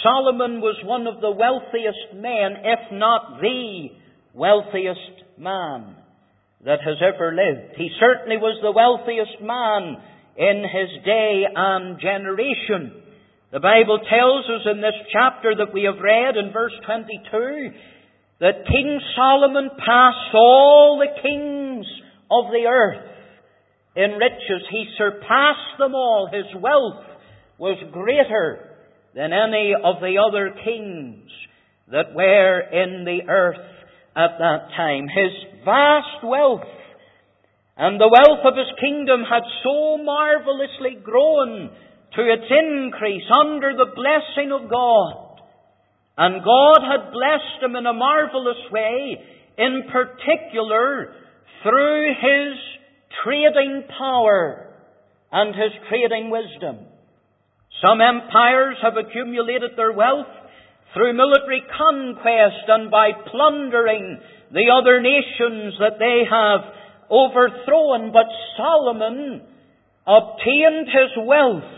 Solomon was one of the wealthiest men, if not the wealthiest man that has ever lived. He certainly was the wealthiest man in his day and generation. The Bible tells us in this chapter that we have read in verse 22 that King Solomon passed all the kings of the earth in riches. He surpassed them all. His wealth was greater than any of the other kings that were in the earth at that time. His vast wealth and the wealth of his kingdom had so marvelously grown to its increase under the blessing of God. And God had blessed him in a marvelous way, in particular through his trading power and his trading wisdom. Some empires have accumulated their wealth through military conquest and by plundering the other nations that they have overthrown. But Solomon obtained his wealth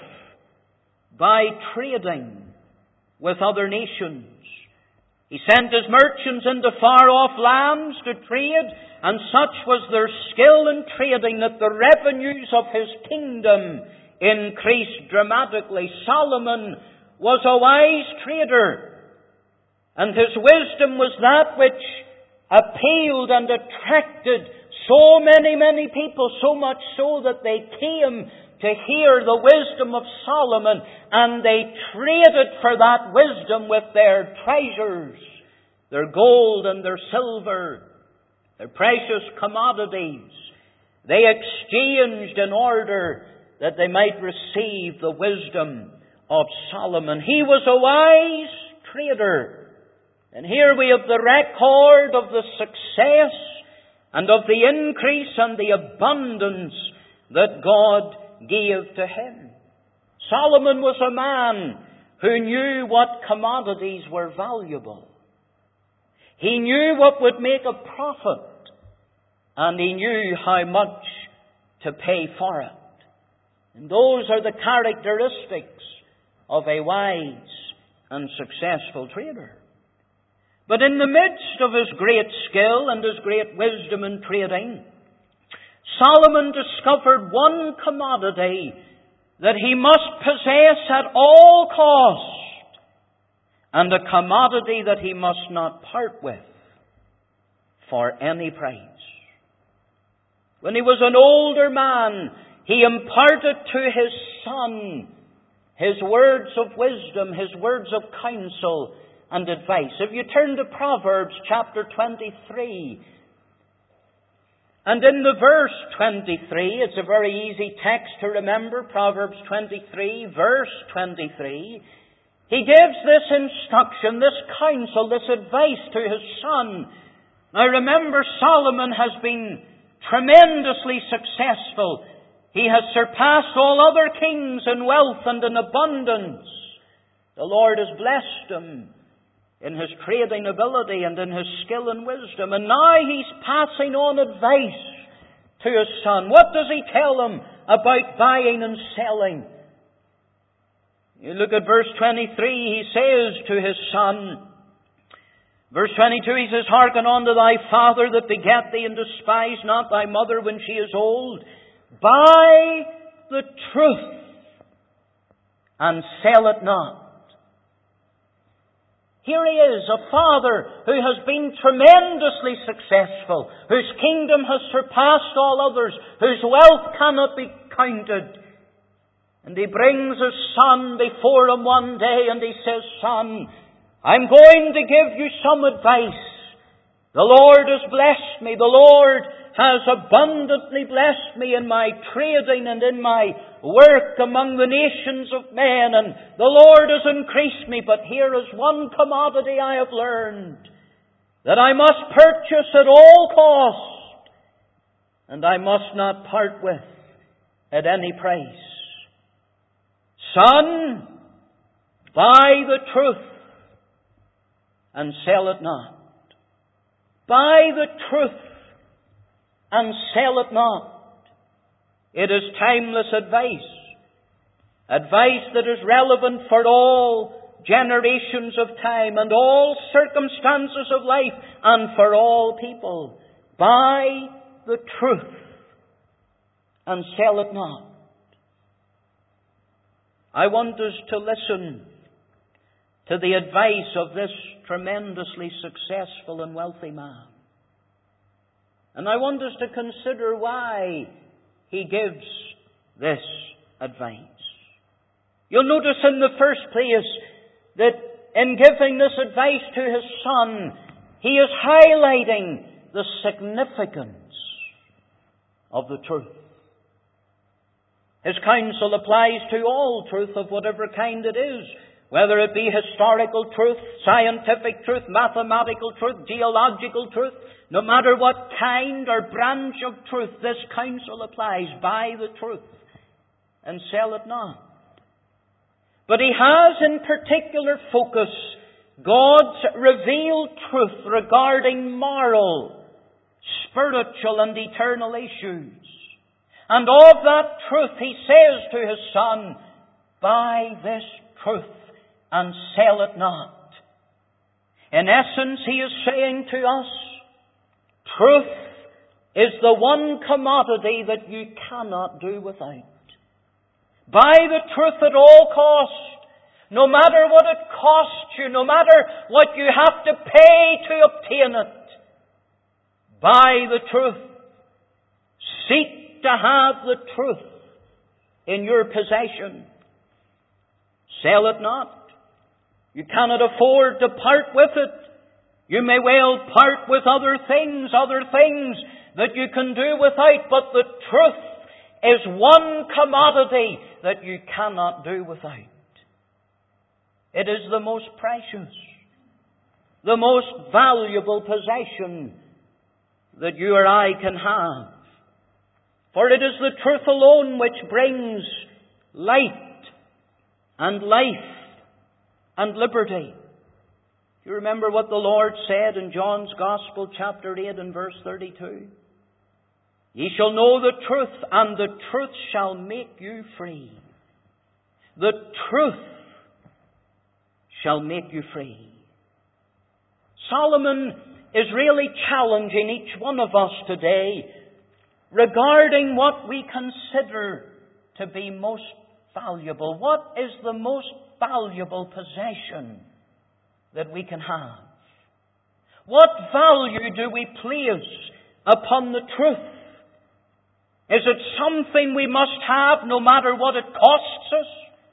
by trading with other nations. He sent his merchants into far-off lands to trade, and such was their skill in trading that the revenues of his kingdom increased dramatically. Solomon was a wise trader, and his wisdom was that which appealed and attracted so many people, so much so that they came to hear the wisdom of Solomon, and they traded for that wisdom with their treasures, their gold and their silver, their precious commodities. They exchanged in order that they might receive the wisdom of Solomon. He was a wise trader. And here we have the record of the success and of the increase and the abundance that God gave to him. Solomon was a man who knew what commodities were valuable. He knew what would make a profit, and he knew how much to pay for it. And those are the characteristics of a wise and successful trader. But in the midst of his great skill and his great wisdom in trading, Solomon discovered one commodity that he must possess at all cost, and a commodity that he must not part with for any price. When he was an older man, he imparted to his son his words of wisdom, his words of counsel and advice. If you turn to Proverbs chapter 23, and in the verse 23, it's a very easy text to remember, Proverbs 23, verse 23, he gives this instruction, this counsel, this advice to his son. Now remember, Solomon has been tremendously successful. He has surpassed all other kings in wealth and in abundance. The Lord has blessed him in his trading ability and in his skill and wisdom. And now he's passing on advice to his son. What does he tell him about buying and selling? You look at verse 23, he says to his son, verse 22, he says, "Hearken unto thy father that begat thee, and despise not thy mother when she is old. Buy the truth and sell it not." Here he is, a father who has been tremendously successful, whose kingdom has surpassed all others, whose wealth cannot be counted. And he brings his son before him one day and he says, "Son, I'm going to give you some advice. The Lord has blessed me. The Lord has abundantly blessed me in my trading and in my work among the nations of men, and the Lord has increased me. But here is one commodity I have learned, that I must purchase at all cost, and I must not part with at any price. Son, buy the truth and sell it not. Buy the truth and sell it not." It is timeless advice. Advice that is relevant for all generations of time and all circumstances of life and for all people. Buy the truth and sell it not. I want us to listen to the advice of this tremendously successful and wealthy man. And I want us to consider why he gives this advice. You'll notice in the first place that in giving this advice to his son, he is highlighting the significance of the truth. His counsel applies to all truth of whatever kind it is, whether it be historical truth, scientific truth, mathematical truth, geological truth. No matter what kind or branch of truth, this counsel applies. Buy the truth and sell it not. But he has in particular focus God's revealed truth regarding moral, spiritual and eternal issues. And of that truth he says to his son, buy this truth and sell it not. In essence, he is saying to us, truth is the one commodity that you cannot do without. Buy the truth at all cost, no matter what it costs you, no matter what you have to pay to obtain it. Buy the truth. Seek to have the truth in your possession. Sell it not. You cannot afford to part with it. You may well part with other things that you can do without, but the truth is one commodity that you cannot do without. It is the most precious, the most valuable possession that you or I can have. For it is the truth alone which brings light and life and liberty. You remember what the Lord said in John's Gospel, chapter 8 and verse 32? Ye shall know the truth, and the truth shall make you free. The truth shall make you free. Solomon is really challenging each one of us today regarding what we consider to be most valuable. What is the most valuable possession that we can have? What value do we place upon the truth? Is it something we must have no matter what it costs us?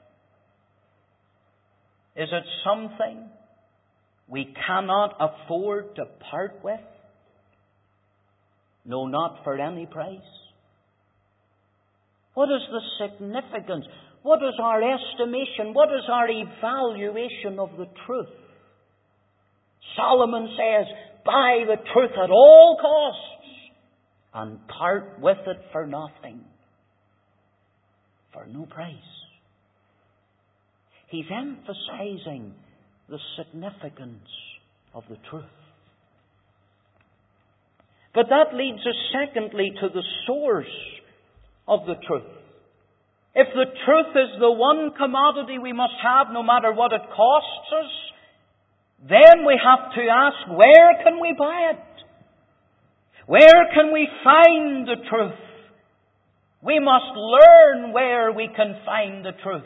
Is it something we cannot afford to part with? No, not for any price. What is the significance? What is our estimation? What is our evaluation of the truth? Solomon says, buy the truth at all costs and part with it for nothing, for no price. He's emphasizing the significance of the truth. But that leads us secondly to the source of the truth. If the truth is the one commodity we must have no matter what it costs us, then we have to ask, where can we buy it? Where can we find the truth? We must learn where we can find the truth.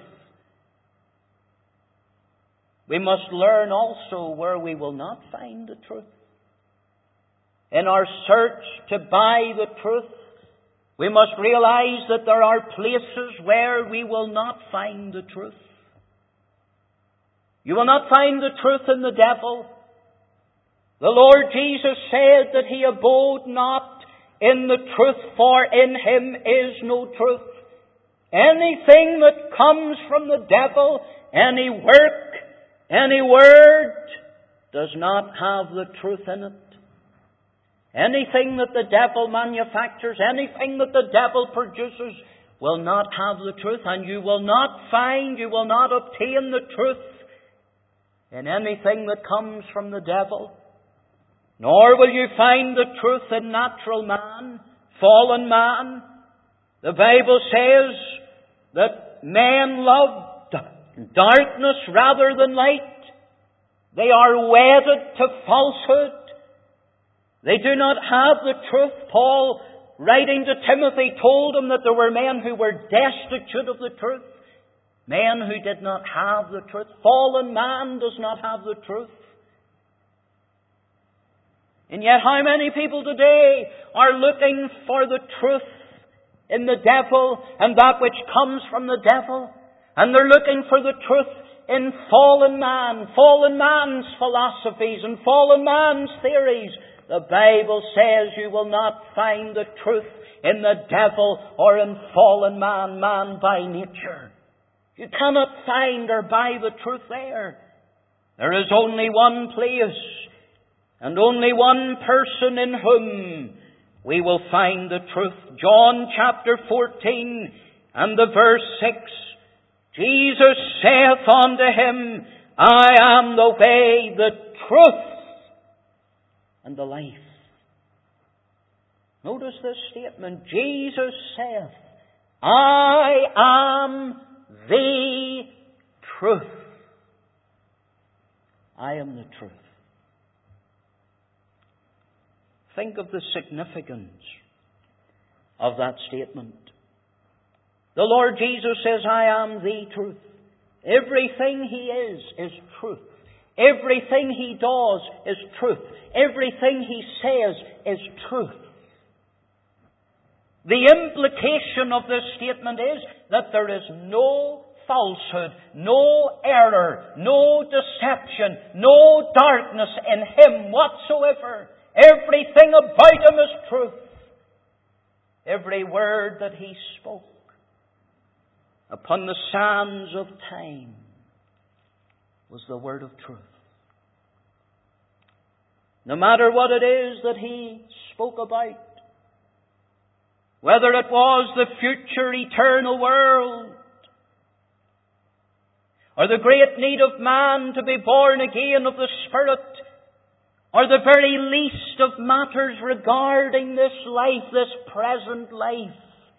We must learn also where we will not find the truth. In our search to buy the truth, we must realize that there are places where we will not find the truth. You will not find the truth in the devil. The Lord Jesus said that He abode not in the truth, for in Him is no truth. Anything that comes from the devil, any work, any word, does not have the truth in it. Anything that the devil manufactures, anything that the devil produces, will not have the truth, and you will not find, you will not obtain the truth in anything that comes from the devil. Nor will you find the truth in natural man, fallen man. The Bible says that men loved darkness rather than light. They are wedded to falsehood. They do not have the truth. Paul, writing to Timothy, told him that there were men who were destitute of the truth. Men who did not have the truth. Fallen man does not have the truth. And yet how many people today are looking for the truth in the devil and that which comes from the devil? And they're looking for the truth in fallen man's philosophies and fallen man's theories. The Bible says you will not find the truth in the devil or in fallen man by nature. You cannot find or buy the truth there. There is only one place and only one person in whom we will find the truth. John chapter 14 and the verse 6. Jesus saith unto him, I am the way, the truth, and the life. Notice this statement. Jesus saith, I am the truth. I am the truth. Think of the significance of that statement. The Lord Jesus says, I am the truth. Everything He is truth. Everything He does is truth. Everything He says is truth. The implication of this statement is that there is no falsehood, no error, no deception, no darkness in Him whatsoever. Everything about Him is truth. Every word that He spoke upon the sands of time was the word of truth. No matter what it is that He spoke about, whether it was the future eternal world, or the great need of man to be born again of the Spirit, or the very least of matters regarding this life, this present life,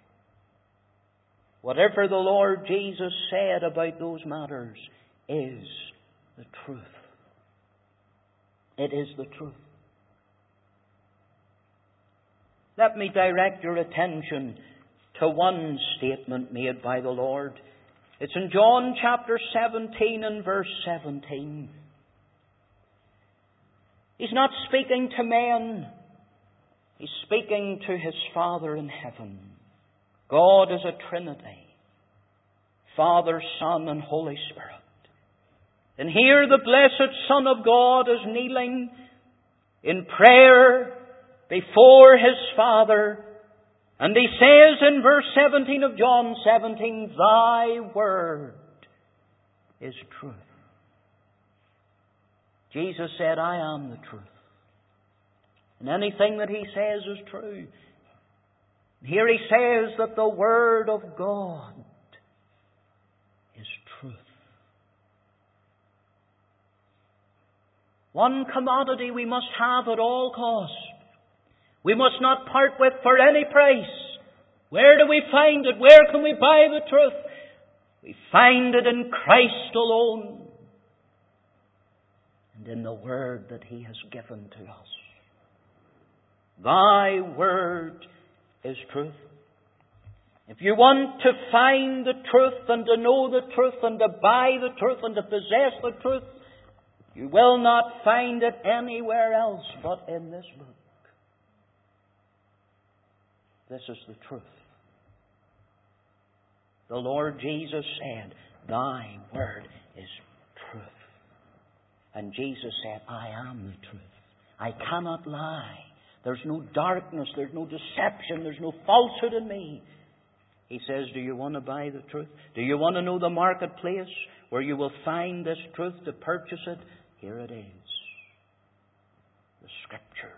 whatever the Lord Jesus said about those matters is the truth. It is the truth. Let me direct your attention to one statement made by the Lord. It's in John chapter 17 and verse 17. He's not speaking to men. He's speaking to His Father in heaven. God is a Trinity. Father, Son, and Holy Spirit. And here the blessed Son of God is kneeling in prayer before His Father. And He says in verse 17 of John 17, Thy word is truth. Jesus said, I am the truth. And anything that He says is true. Here He says that the Word of God is truth. One commodity we must have at all costs. We must not part with for any price. Where do we find it? Where can we buy the truth? We find it in Christ alone and in the Word that He has given to us. Thy Word is truth. If you want to find the truth and to know the truth and to buy the truth and to possess the truth, you will not find it anywhere else but in this book. This is the truth. The Lord Jesus said, Thy word is truth. And Jesus said, I am the truth. I cannot lie. There's no darkness, there's no deception, there's no falsehood in me. He says, do you want to buy the truth? Do you want to know the marketplace where you will find this truth to purchase it? Here it is. The Scriptures.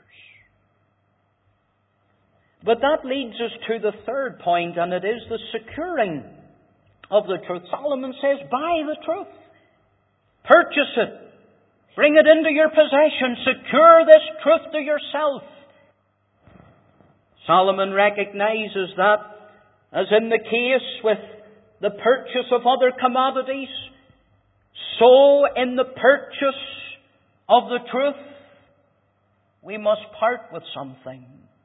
But that leads us to the third point, and it is the securing of the truth. Solomon says, buy the truth. Purchase it. Bring it into your possession. Secure this truth to yourself. Solomon recognizes that, as in the case with the purchase of other commodities, So, in the purchase of the truth, we must part with something.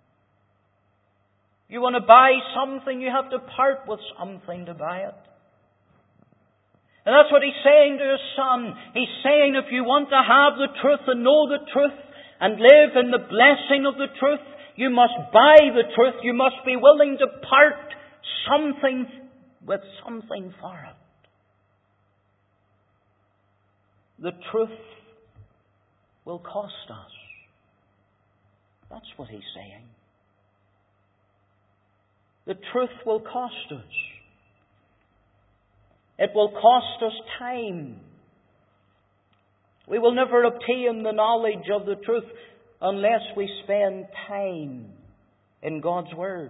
You want to buy something, you have to part with something to buy it. And that's what He's saying to His Son. He's saying if you want to have the truth and know the truth and live in the blessing of the truth, you must buy the truth. You must be willing to part something with something for it. The truth will cost us. That's what He's saying. The truth will cost us. It will cost us time. We will never obtain the knowledge of the truth unless we spend time in God's Word.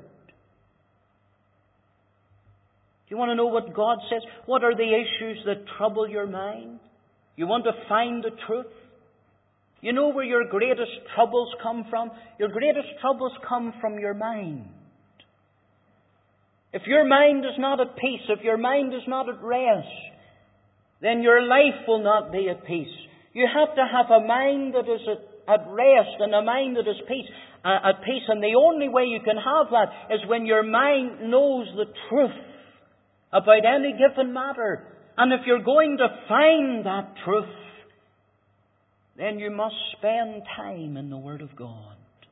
Do you want to know what God says? What are the issues that trouble your mind? You want to find the truth? You know where your greatest troubles come from? Your greatest troubles come from your mind. If your mind is not at peace, if your mind is not at rest, then your life will not be at peace. You have to have a mind that is at rest and a mind that is at peace. And the only way you can have that is when your mind knows the truth about any given matter. And if you're going to find that truth, then you must spend time in the Word of God.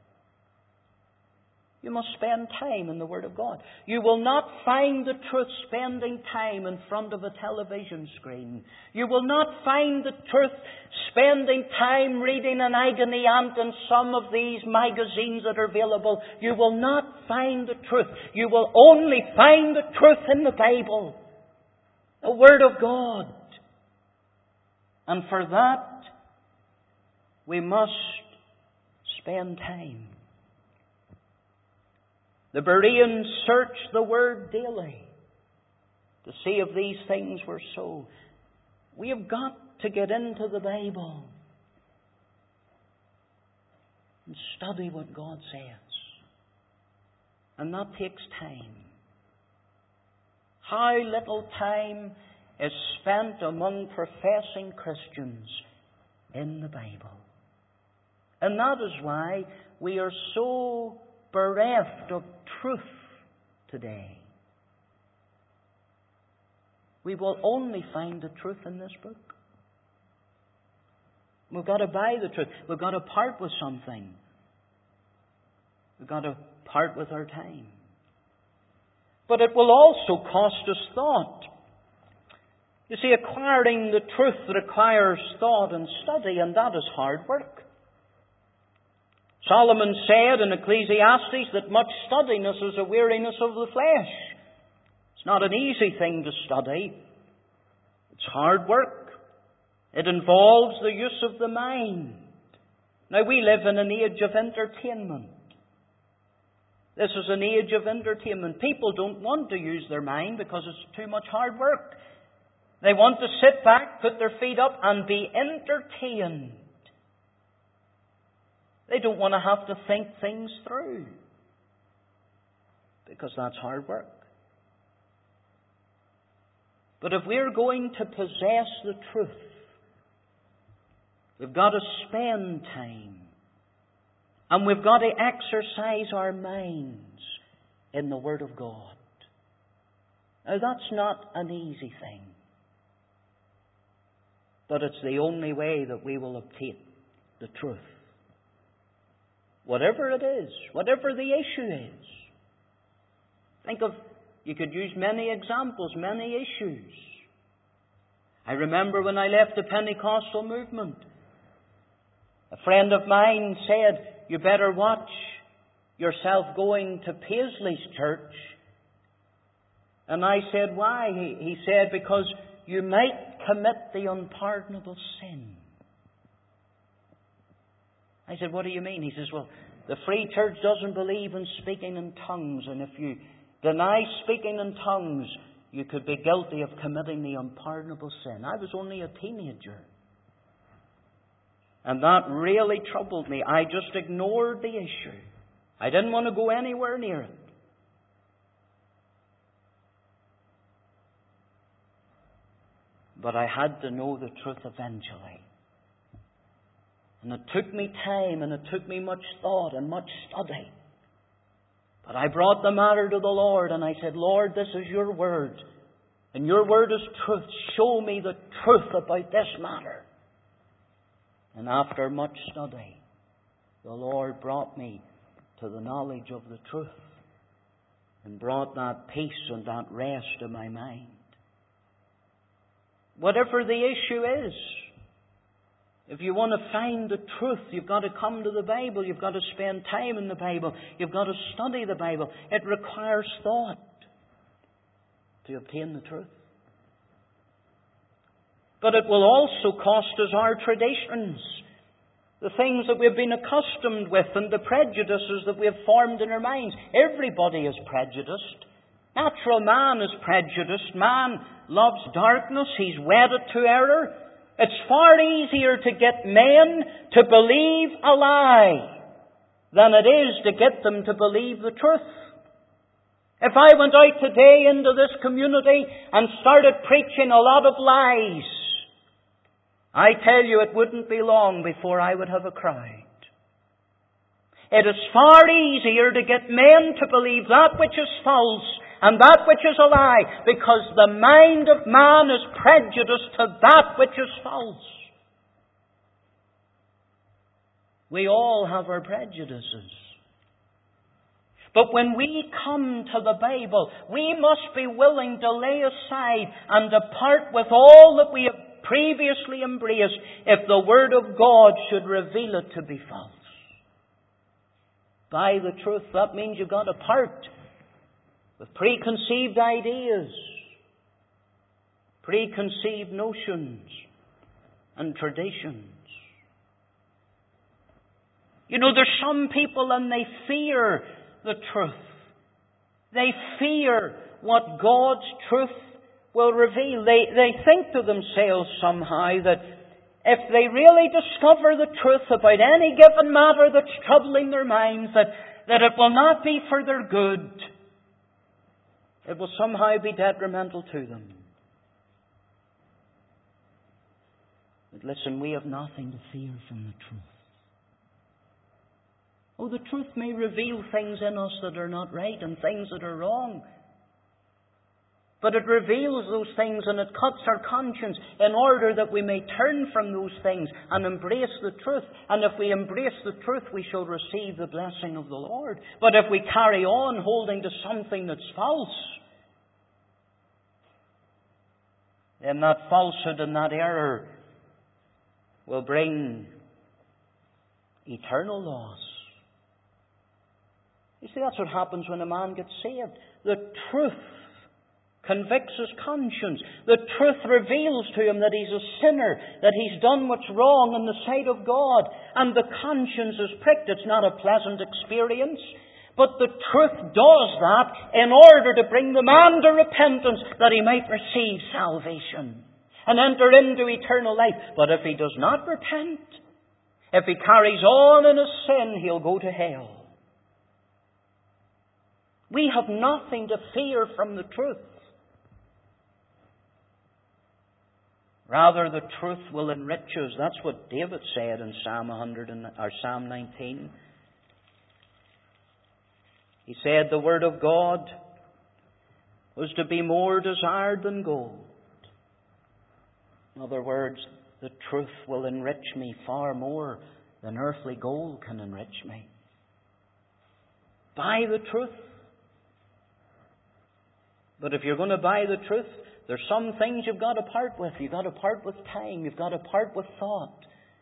You must spend time in the Word of God. You will not find the truth spending time in front of a television screen. You will not find the truth spending time reading an agony aunt in some of these magazines that are available. You will not find the truth. You will only find the truth in the Bible, the Word of God. And for that, we must spend time. The Bereans searched the Word daily to see if these things were so. We have got to get into the Bible and study what God says. And that takes time. How little time is spent among professing Christians in the Bible. And that is why we are so bereft of truth today. We will only find the truth in this book. We've got to buy the truth. We've got to part with something. We've got to part with our time. But it will also cost us thought. You see, acquiring the truth requires thought and study, and that is hard work. Solomon said in Ecclesiastes that much studiness is a weariness of the flesh. It's not an easy thing to study. It's hard work. It involves the use of the mind. Now, we live in an age of entertainment. This is an age of entertainment. People don't want to use their mind because it's too much hard work. They want to sit back, put their feet up, and be entertained. They don't want to have to think things through because that's hard work. But if we're going to possess the truth, we've got to spend time and we've got to exercise our minds in the Word of God. Now, that's not an easy thing, but it's the only way that we will obtain the truth. Whatever it is, whatever the issue is. You could use many examples, many issues. I remember when I left the Pentecostal movement, a friend of mine said, you better watch yourself going to Paisley's church. And I said, why? He said, because you might commit the unpardonable sin. I said, what do you mean? He says, well, the Free Church doesn't believe in speaking in tongues, and if you deny speaking in tongues, you could be guilty of committing the unpardonable sin. I was only a teenager. And that really troubled me. I just ignored the issue. I didn't want to go anywhere near it. But I had to know the truth eventually. And it took me time and it took me much thought and much study. But I brought the matter to the Lord and I said, Lord, this is your word. And your word is truth. Show me the truth about this matter. And after much study, the Lord brought me to the knowledge of the truth and brought that peace and that rest to my mind. Whatever the issue is, if you want to find the truth, you've got to come to the Bible. You've got to spend time in the Bible. You've got to study the Bible. It requires thought to obtain the truth. But it will also cost us our traditions, the things that we've been accustomed with and the prejudices that we have formed in our minds. Everybody is prejudiced. Natural man is prejudiced. Man loves darkness. He's wedded to error. It's far easier to get men to believe a lie than it is to get them to believe the truth. If I went out today into this community and started preaching a lot of lies, I tell you it wouldn't be long before I would have a crowd. It is far easier to get men to believe that which is false and that which is a lie, because the mind of man is prejudiced to that which is false. We all have our prejudices. But when we come to the Bible, we must be willing to lay aside and depart with all that we have previously embraced if the Word of God should reveal it to be false. By the truth, that means you've got to part with preconceived ideas, preconceived notions, and traditions. You know, there's some people and they fear the truth. They fear what God's truth will reveal. They think to themselves somehow that if they really discover the truth about any given matter that's troubling their minds, that it will not be for their good. It will somehow be detrimental to them. But listen, we have nothing to fear from the truth. Oh, the truth may reveal things in us that are not right and things that are wrong. But it reveals those things and it cuts our conscience in order that we may turn from those things and embrace the truth. And if we embrace the truth, we shall receive the blessing of the Lord. But if we carry on holding to something that's false, then that falsehood and that error will bring eternal loss. You see, that's what happens when a man gets saved. The truth convicts his conscience. The truth reveals to him that he's a sinner, that he's done what's wrong in the sight of God. And the conscience is pricked. It's not a pleasant experience. But the truth does that in order to bring the man to repentance, that he might receive salvation and enter into eternal life. But if he does not repent, if he carries on in his sin, he'll go to hell. We have nothing to fear from the truth. Rather, the truth will enrich us. That's what David said in Psalm 19. He said the Word of God was to be more desired than gold. In other words, the truth will enrich me far more than earthly gold can enrich me. Buy the truth. But if you're going to buy the truth, there's some things you've got to part with. You've got to part with time. You've got to part with thought.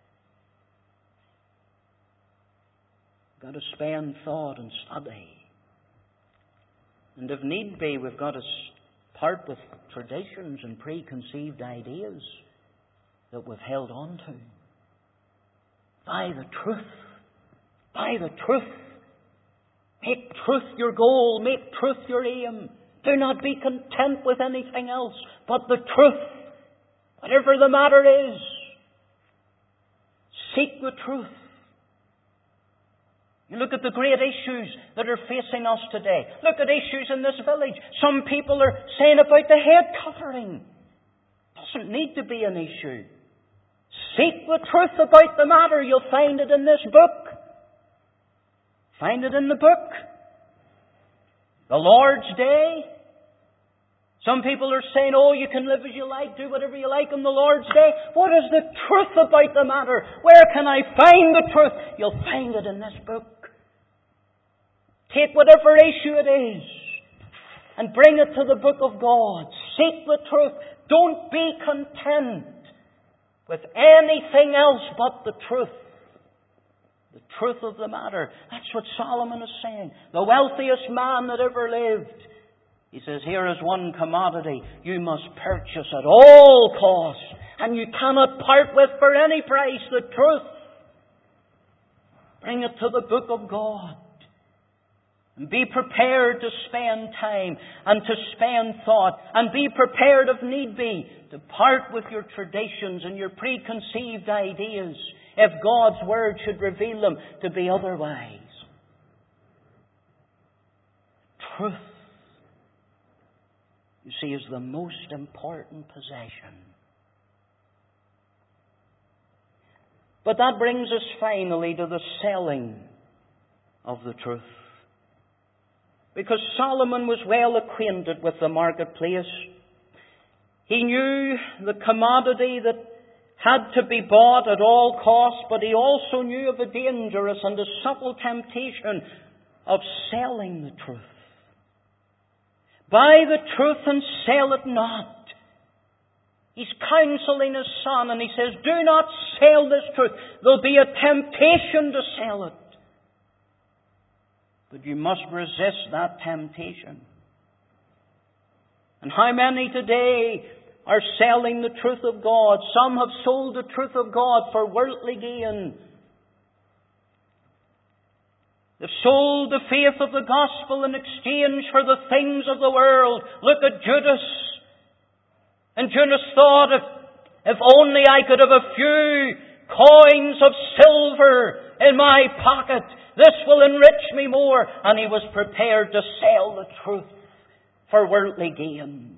You've got to spend thought and study. And if need be, we've got to part with traditions and preconceived ideas that we've held on to. Buy the truth. Buy the truth. Make truth your goal. Make truth your aim. Do not be content with anything else but the truth. Whatever the matter is, seek the truth. You look at the great issues that are facing us today. Look at issues in this village. Some people are saying about the head covering. Does Doesn't need to be an issue. Seek the truth about the matter. You'll find it in this book. Find it in the book. The Lord's Day. Some people are saying, oh, you can live as you like, do whatever you like on the Lord's Day. What is the truth about the matter? Where can I find the truth? You'll find it in this book. Take whatever issue it is and bring it to the book of God. Seek the truth. Don't be content with anything else but the truth. The truth of the matter. That's what Solomon is saying. The wealthiest man that ever lived. He says, here is one commodity you must purchase at all costs, and you cannot part with for any price, the truth. Bring it to the book of God. And be prepared to spend time and to spend thought, and be prepared, if need be, to part with your traditions and your preconceived ideas if God's Word should reveal them to be otherwise. Truth, you see, is the most important possession. But that brings us finally to the selling of the truth. Because Solomon was well acquainted with the marketplace. He knew the commodity that had to be bought at all costs, but he also knew of a dangerous and a subtle temptation of selling the truth. Buy the truth and sell it not. He's counseling his son and he says, do not sell this truth. There'll be a temptation to sell it. But you must resist that temptation. And how many today are selling the truth of God? Some have sold the truth of God for worldly gain. They've sold the faith of the gospel in exchange for the things of the world. Look at Judas. And Judas thought, if only I could have a few coins of silver in my pocket, this will enrich me more. And he was prepared to sell the truth for worldly gain.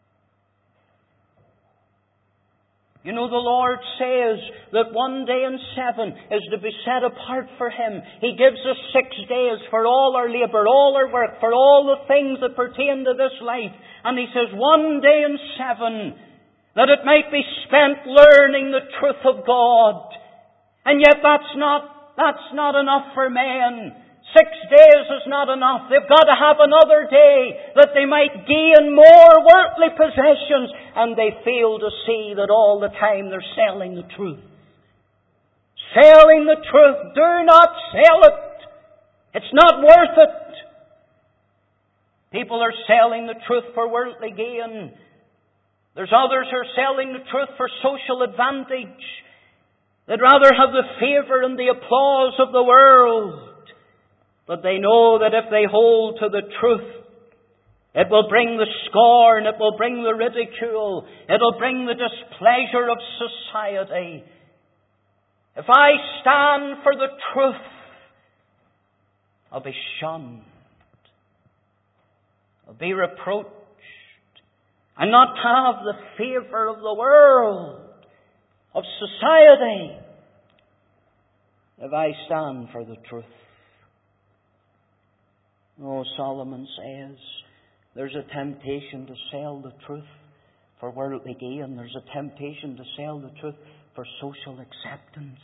You know, the Lord says that one day in 7 is to be set apart for Him. He gives us 6 days for all our labour, all our work, for all the things that pertain to this life. And He says one day in 7 that it might be spent learning the truth of God. And yet that's not enough for men. 6 days is not enough. They've got to have another day that they might gain more worldly possessions, and they fail to see that all the time they're selling the truth. Selling the truth. Do not sell it. It's not worth it. People are selling the truth for worldly gain. There's others who are selling the truth for social advantage. They'd rather have the favour and the applause of the world. But they know that if they hold to the truth, it will bring the scorn, it will bring the ridicule, it will bring the displeasure of society. If I stand for the truth, I'll be shunned. I'll be reproached. And not have the favour of the world, of society, if I stand for the truth. Oh, Solomon says, there's a temptation to sell the truth for worldly gain. There's a temptation to sell the truth for social acceptance.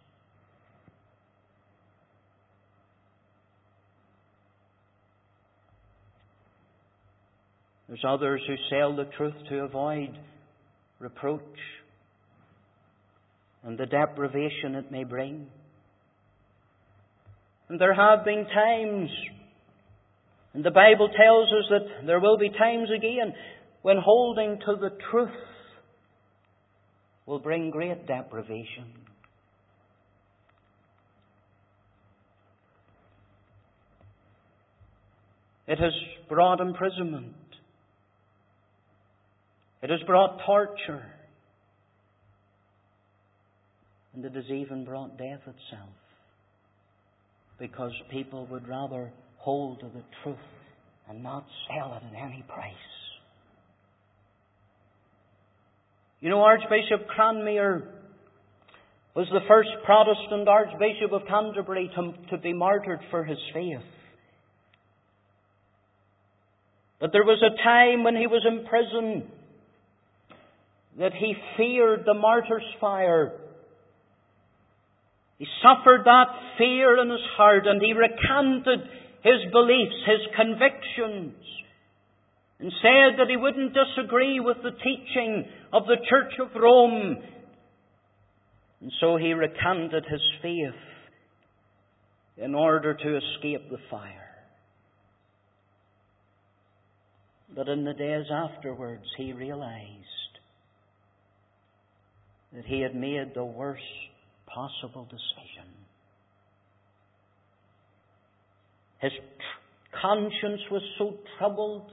There's others who sell the truth to avoid reproach and the deprivation it may bring. And there have been times, and the Bible tells us that there will be times again when holding to the truth will bring great deprivation. It has brought imprisonment. It has brought torture. And it has even brought death itself. Because people would rather hold to the truth and not sell it at any price. You know, Archbishop Cranmere was the first Protestant Archbishop of Canterbury to be martyred for his faith. But there was a time when he was in prison that he feared the martyr's fire. He suffered that fear in his heart, and he recanted his beliefs, his convictions, and said that he wouldn't disagree with the teaching of the Church of Rome. And so he recanted his faith in order to escape the fire. But in the days afterwards, he realized that he had made the worst possible decision. His conscience was so troubled,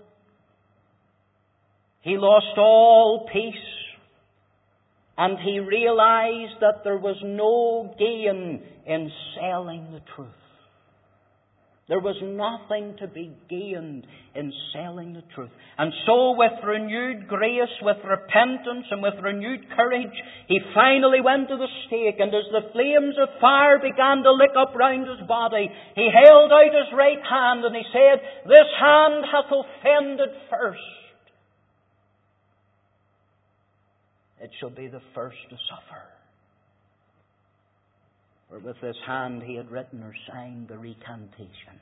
he lost all peace, and he realized that there was no gain in selling the truth. There was nothing to be gained in selling the truth. And so with renewed grace, with repentance, and with renewed courage, he finally went to the stake. And as the flames of fire began to lick up round his body, he held out his right hand and he said, "This hand hath offended first. It shall be the first to suffer." For with this hand he had written or signed the recantation.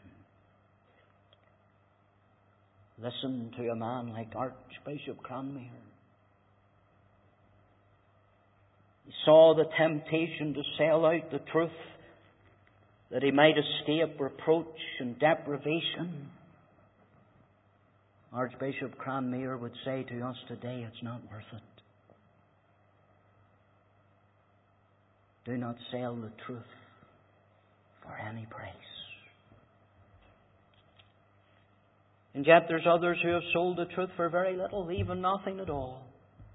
Listen to a man like Archbishop Cranmere. He saw the temptation to sell out the truth that he might escape reproach and deprivation. Archbishop Cranmere would say to us today, it's not worth it. Do not sell the truth for any price. And yet there's others who have sold the truth for very little, even nothing at all.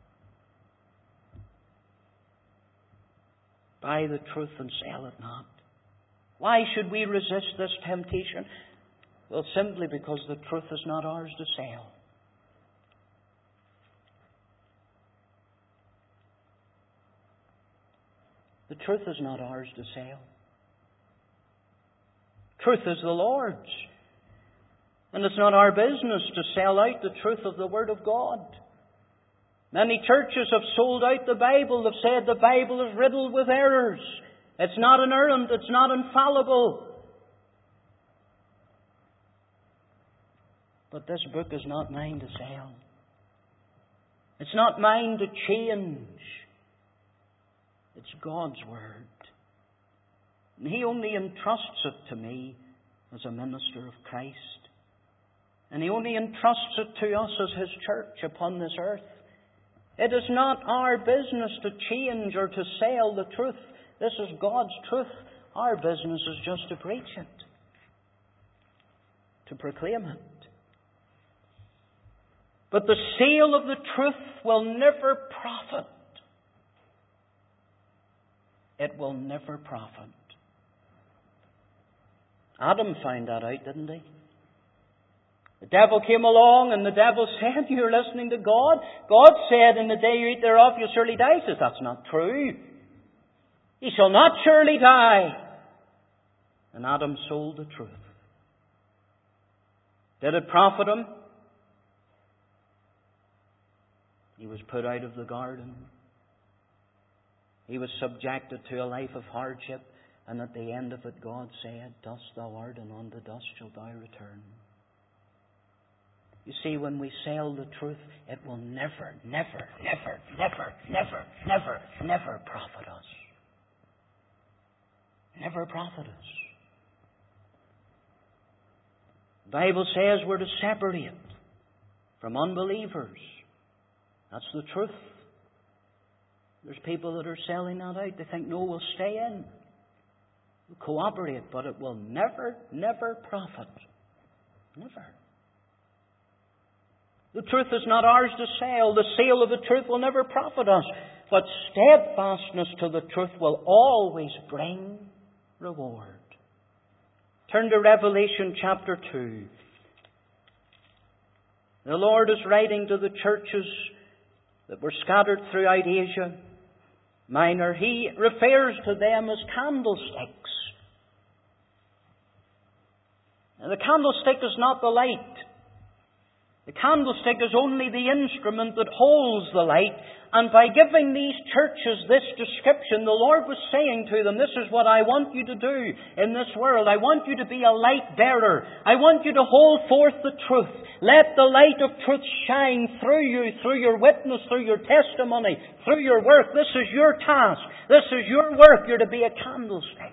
Buy the truth and sell it not. Why should we resist this temptation? Well, simply because the truth is not ours to sell. The truth is not ours to sell. Truth is the Lord's. And it's not our business to sell out the truth of the Word of God. Many churches have sold out the Bible. They've said the Bible is riddled with errors. It's not inerrant. It's not infallible. But this book is not mine to sell. It's not mine to change. It's God's Word. And He only entrusts it to me as a minister of Christ. And He only entrusts it to us as His church upon this earth. It is not our business to change or to sell the truth. This is God's truth. Our business is just to preach it, to proclaim it. But the sale of the truth will never profit. It will never profit. Adam found that out, didn't he? The devil came along and the devil said, "You're listening to God. God said, in the day you eat thereof, you'll surely die." He says, "That's not true. He shall not surely die." And Adam sold the truth. Did it profit him? He was put out of the garden. He was subjected to a life of hardship. And at the end of it, God said, "Dust thou art, and unto dust shalt thou return." You see, when we sell the truth, it will never, never, never, never, never, never, never profit us. Never profit us. The Bible says we're to separate from unbelievers. That's the truth. There's people that are selling that out. They think, "No, we'll stay in. We'll cooperate," but it will never, never profit. Never. The truth is not ours to sell. The sale of the truth will never profit us. But steadfastness to the truth will always bring reward. Turn to Revelation chapter 2. The Lord is writing to the churches that were scattered throughout Asia Minor, he refers to them as candlesticks. Now, the candlestick is not the light. The candlestick is only the instrument that holds the light. And by giving these churches this description, the Lord was saying to them, this is what I want you to do in this world. I want you to be a light bearer. I want you to hold forth the truth. Let the light of truth shine through you, through your witness, through your testimony, through your work. This is your task. This is your work. You're to be a candlestick.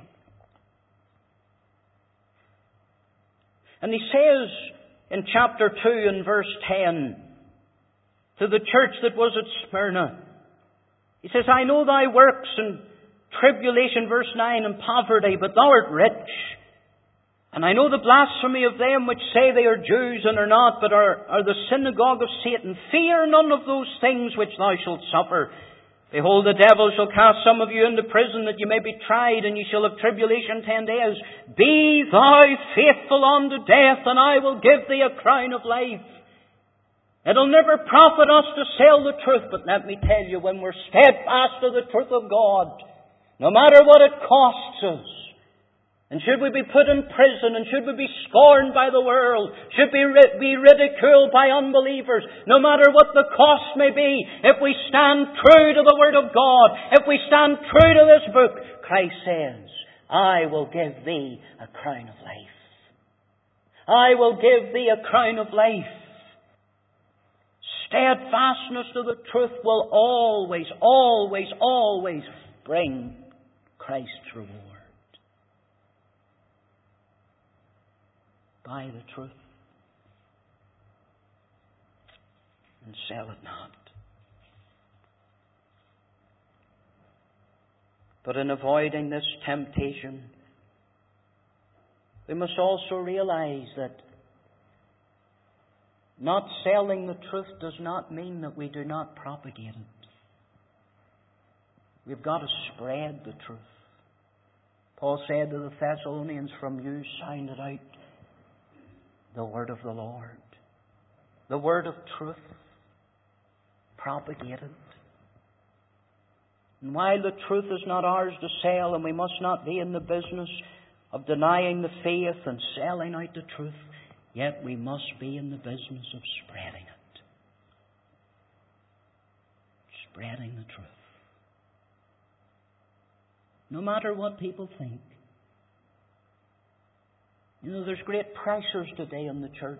And he says in chapter 2 and verse 10, to the church that was at Smyrna, he says, I know thy works and tribulation, verse 9, and poverty, but thou art rich. And I know the blasphemy of them which say they are Jews and are not, but are the synagogue of Satan. Fear none of those things which thou shalt suffer. Behold, the devil shall cast some of you into prison, that you may be tried, and ye shall have tribulation 10 days. Be thou faithful unto death, and I will give thee a crown of life. It'll never profit us to sell the truth, but let me tell you, when we're steadfast to the truth of God, no matter what it costs us, and should we be put in prison, and should we be scorned by the world, should we be ridiculed by unbelievers, no matter what the cost may be, if we stand true to the Word of God, if we stand true to this book, Christ says, I will give thee a crown of life. I will give thee a crown of life. Steadfastness to the truth will always, always, always bring Christ's reward. Buy the truth and sell it not. But in avoiding this temptation, we must also realize that not selling the truth does not mean that we do not propagate it. We've got to spread the truth. Paul said to the Thessalonians, from you sounded out the word of the Lord. The word of truth. Propagated. And while the truth is not ours to sell, and we must not be in the business of denying the faith and selling out the truth, yet we must be in the business of spreading it. Spreading the truth. No matter what people think. You know, there's great pressures today in the church.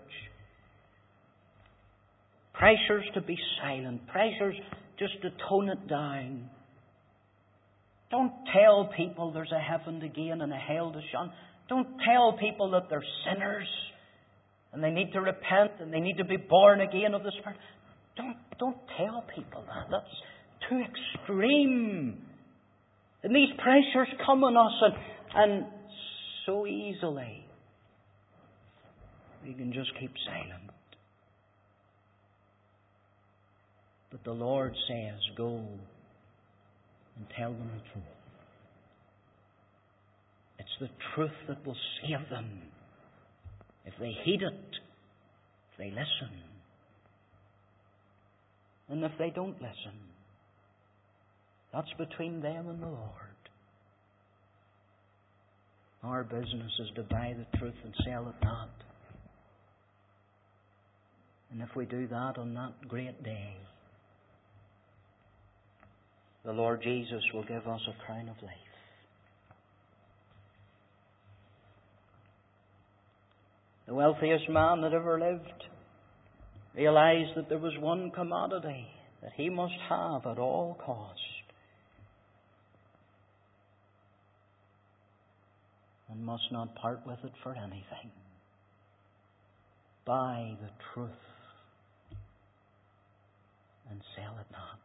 Pressures to be silent. Pressures just to tone it down. Don't tell people there's a heaven to gain and a hell to shun. Don't tell people that they're sinners and they need to repent and they need to be born again of the Spirit. Don't tell people that. That's too extreme. And these pressures come on us and so easily we can just keep silent. But the Lord says, go and tell them the truth. It's the truth that will save them. If they heed it, if they listen. And if they don't listen, that's between them and the Lord. Our business is to buy the truth and sell it not. And if we do that on that great day, the Lord Jesus will give us a crown of life. The wealthiest man that ever lived realized that there was one commodity that he must have at all cost. And must not part with it for anything. Buy the truth and sell it not.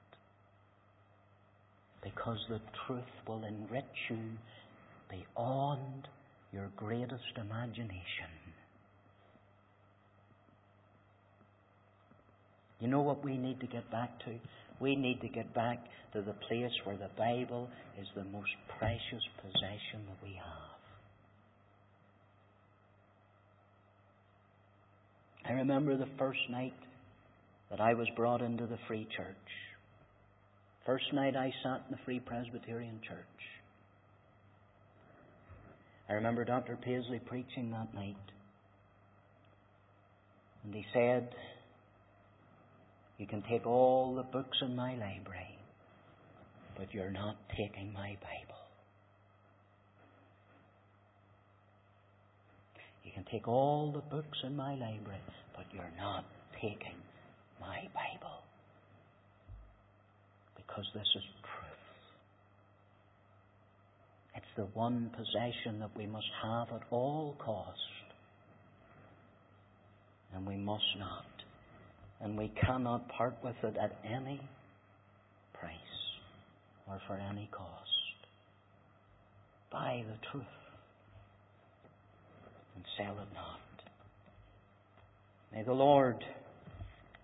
Because the truth will enrich you beyond your greatest imagination. You know what we need to get back to? We need to get back to the place where the Bible is the most precious possession that we have. I remember the first night that I was brought into the Free Church. First night I sat in the Free Presbyterian Church, I remember Dr. Paisley preaching that night. And he said, "You can take all the books in my library, but you're not taking my Bible. You can take all the books in my library, but you're not taking my Bible. Because this is truth. It's the one possession that we must have at all cost. And we must not. And we cannot part with it at any price or for any cost. Buy the truth and sell it not." May the Lord